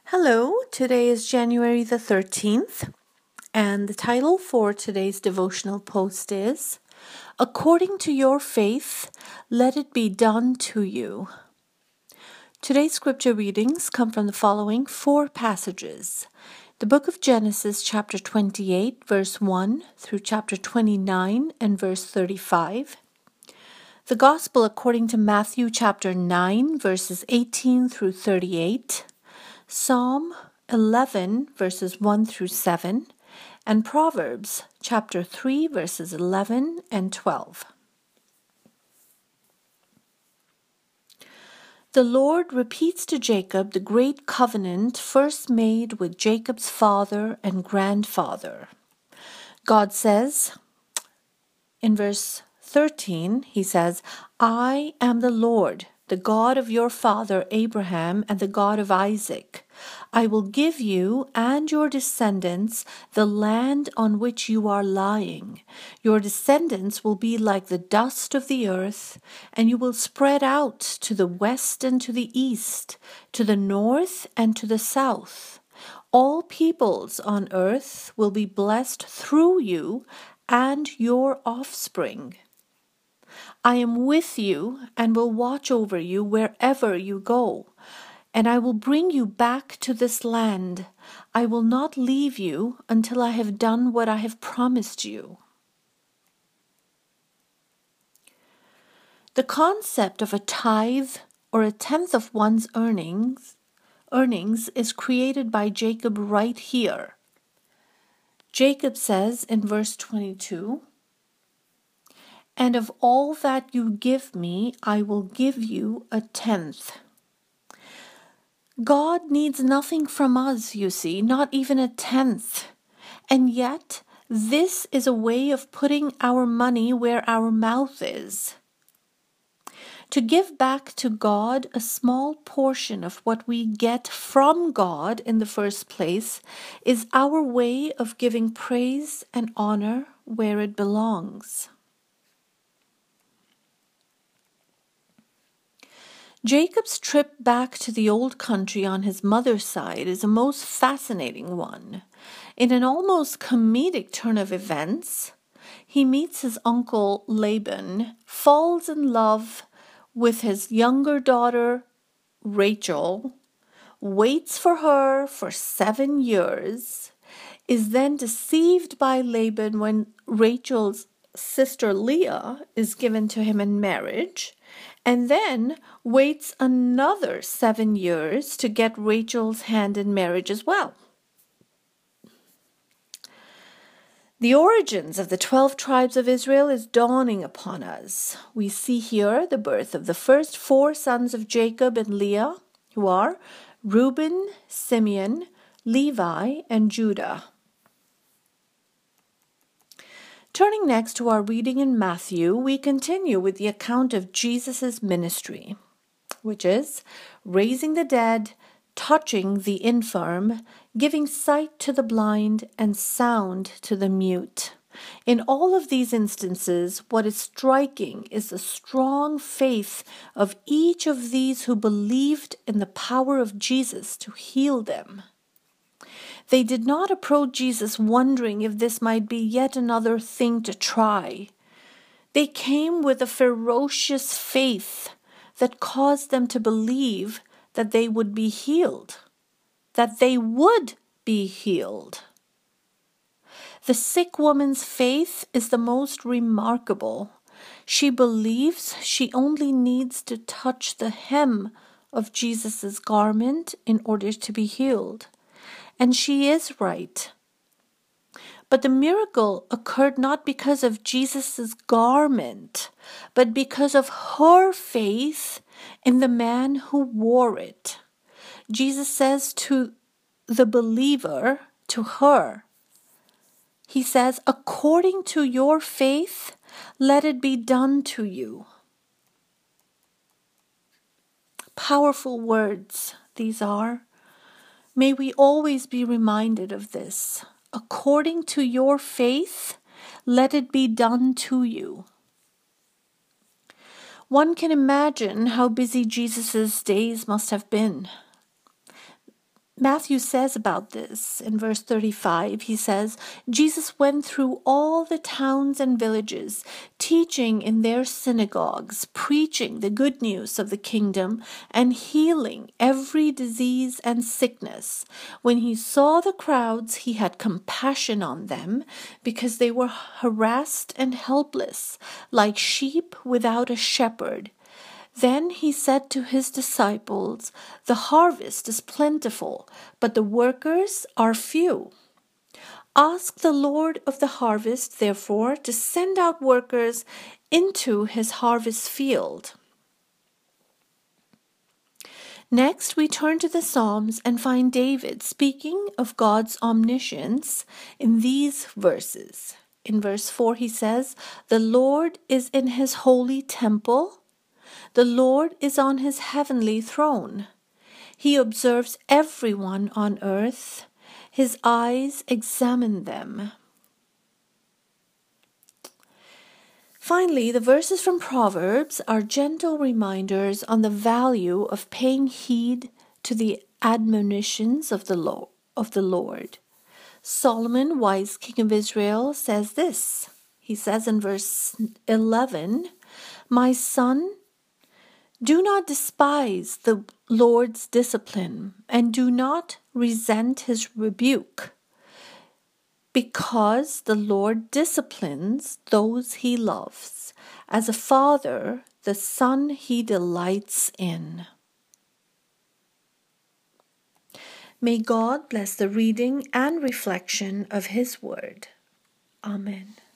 Hello, today is January the 13th, and the title for today's devotional post is, According to your faith, let it be done to you. Today's scripture readings come from the following four passages. The book of Genesis, chapter 28, verse 1 through chapter 29 and verse 35. The Gospel according to Matthew, chapter 9, verses 18 through 38. Psalm 11, verses 1 through 7, and Proverbs, chapter 3, verses 11 and 12. The Lord repeats to Jacob the great covenant first made with Jacob's father and grandfather. God says, in verse 13, he says, I am the Lord, the God of your father Abraham and the God of Isaac. I will give you and your descendants the land on which you are lying. Your descendants will be like the dust of the earth, and you will spread out to the west and to the east, to the north and to the south. All peoples on earth will be blessed through you and your offspring. I am with you and will watch over you wherever you go, and I will bring you back to this land. I will not leave you until I have done what I have promised you. The concept of a tithe or a tenth of one's earnings is created by Jacob right here. Jacob says in verse 22, and of all that you give me, I will give you a tenth. God needs nothing from us, you see, not even a tenth. And yet, this is a way of putting our money where our mouth is. To give back to God a small portion of what we get from God in the first place is our way of giving praise and honor where it belongs. Jacob's trip back to the old country on his mother's side is a most fascinating one. In an almost comedic turn of events, he meets his uncle Laban, falls in love with his younger daughter Rachel, waits for her for 7 years, is then deceived by Laban when Rachel's sister Leah is given to him in marriage, and then waits another 7 years to get Rachel's hand in marriage as well. The origins of the 12 tribes of Israel is dawning upon us. We see here the birth of the first 4 sons of Jacob and Leah, who are Reuben, Simeon, Levi, and Judah. Turning next to our reading in Matthew, we continue with the account of Jesus' ministry, which is raising the dead, touching the infirm, giving sight to the blind, and sound to the mute. In all of these instances, what is striking is the strong faith of each of these who believed in the power of Jesus to heal them. They did not approach Jesus wondering if this might be yet another thing to try. They came with a ferocious faith that caused them to believe that they would be healed, that they would be healed. The sick woman's faith is the most remarkable. She believes she only needs to touch the hem of Jesus' garment in order to be healed. And she is right. But the miracle occurred not because of Jesus' garment, but because of her faith in the man who wore it. Jesus says to the believer, to her, he says, according to your faith, let it be done to you. Powerful words these are. May we always be reminded of this. According to your faith, let it be done to you. One can imagine how busy Jesus' days must have been. Matthew says about this in verse 35, he says, Jesus went through all the towns and villages, teaching in their synagogues, preaching the good news of the kingdom, and healing every disease and sickness. When he saw the crowds, he had compassion on them, because they were harassed and helpless, like sheep without a shepherd. Then he said to his disciples, "The harvest is plentiful, but the workers are few. Ask the Lord of the harvest, therefore, to send out workers into his harvest field." Next, we turn to the Psalms and find David speaking of God's omniscience in these verses. In verse 4, he says, "The Lord is in his holy temple. The Lord is on his heavenly throne. He observes everyone on earth. His eyes examine them." Finally, the verses from Proverbs are gentle reminders on the value of paying heed to the admonitions of the Lord. Solomon, wise king of Israel, says this. He says in verse 11, "My son, do not despise the Lord's discipline, and do not resent his rebuke, because the Lord disciplines those he loves. As a father, the son he delights in." May God bless the reading and reflection of his word. Amen.